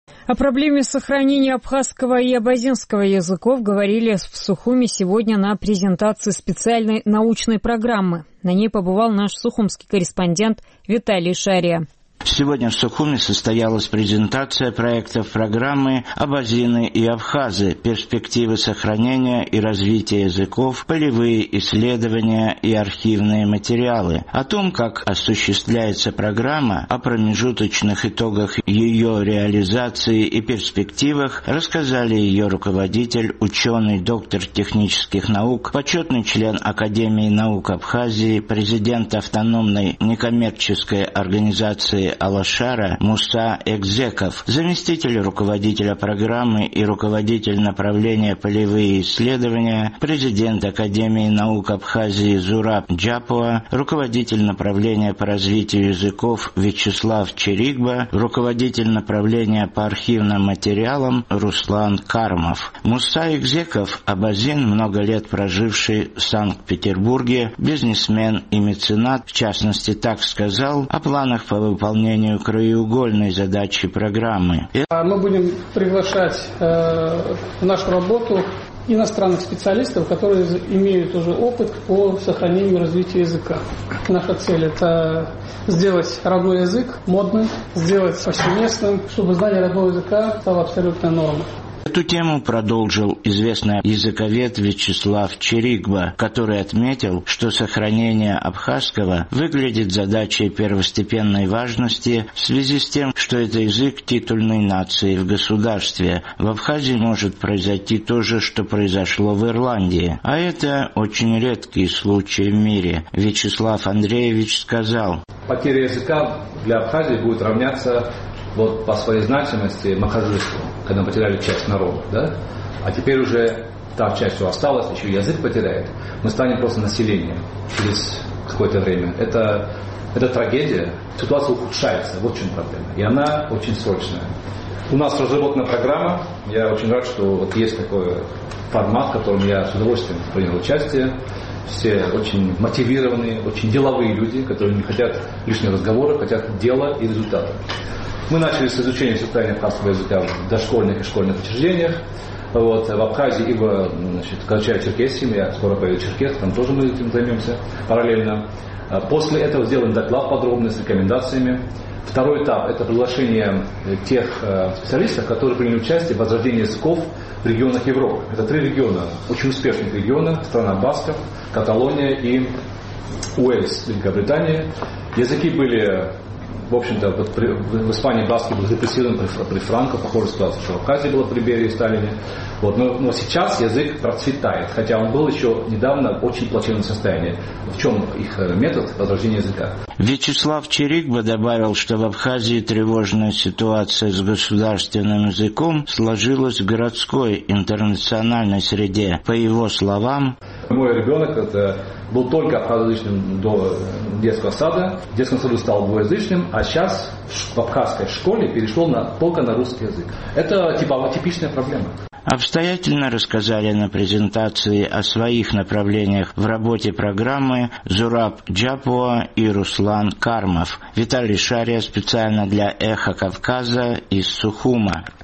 О проблеме сохранения абхазского и абазинского языков говорили в Сухуме сегодня на презентации специальной научной программы. На ней побывал наш сухумский корреспондент Виталий Шария. Сегодня в Сухуме состоялась презентация проектов программы «Абазины и абхазы. Перспективы сохранения и развития языков, полевые исследования и архивные материалы». О том, как осуществляется программа, о промежуточных итогах ее реализации и перспективах рассказали ее руководитель, ученый, доктор технических наук, почетный член Академии наук Абхазии, президент автономной некоммерческой организации Алашара Муса Экзеков, заместитель руководителя программы и руководитель направления полевые исследования, президент Академии наук Абхазии Зураб Джапуа, руководитель направления по развитию языков Вячеслав Черигба, руководитель направления по архивным материалам Руслан Кармов. Муса Экзеков, абазин, много лет проживший в Санкт-Петербурге, бизнесмен и меценат, в частности, так сказал о планах по выполнению краеугольной задачи программы. Мы будем приглашать в нашу работу иностранных специалистов, которые имеют уже опыт по сохранению и развитию языка. Наша цель – это сделать родной язык модным, сделать повсеместным, чтобы знание родного языка стало абсолютной нормой. Эту тему продолжил известный языковед Вячеслав Черигба, который отметил, что сохранение абхазского выглядит задачей первостепенной важности в связи с тем, что это язык титульной нации в государстве. В Абхазии может произойти то же, что произошло в Ирландии, а это очень редкие случаи в мире. Вячеслав Андреевич сказал: потеря языка для Абхазии будет равняться по своей значимости махаджирству, когда потеряли часть народа, да? А теперь уже та часть, что осталась, еще язык потеряет, мы станем просто населением через какое-то время. Это трагедия, ситуация ухудшается, вот в чем проблема, и она очень срочная. У нас разработана программа, я очень рад, что есть такой формат, в котором я с удовольствием принял участие. Все очень мотивированные, очень деловые люди, которые не хотят лишних разговоров, хотят дела и результата. Мы начали с изучения состояния абхазского языка в дошкольных и школьных учреждениях. В Абхазии и в Карачаево-Черкесии, я скоро поеду в Черкес, там тоже мы этим займемся параллельно. После этого сделаем доклад подробный с рекомендациями. Второй этап – это приглашение тех специалистов, которые приняли участие в возрождении языков в регионах Европы. Это 3 региона, очень успешных региона: страна Басков, Каталония и Уэльс, Великобритания. Языки были... В общем-то, в Испании баски был репрессирован при Франко, похожая ситуация, что в Абхазии было при Берии и Сталине. Но сейчас язык процветает, хотя он был еще недавно в очень плачевном состоянии. В чем их метод возрождения языка? Вячеслав Черигба добавил, что в Абхазии тревожная ситуация с государственным языком сложилась в городской интернациональной среде. По его словам, мой ребенок был только абхазоязычным до детского сада. В детском саду стал двуязычным, а сейчас в абхазской школе перешел только на русский язык. Это типичная проблема. Обстоятельно рассказали на презентации о своих направлениях в работе программы Зураб Джапуа и Руслан Кармов. Виталий Шария специально для «Эхо Кавказа» из Сухума.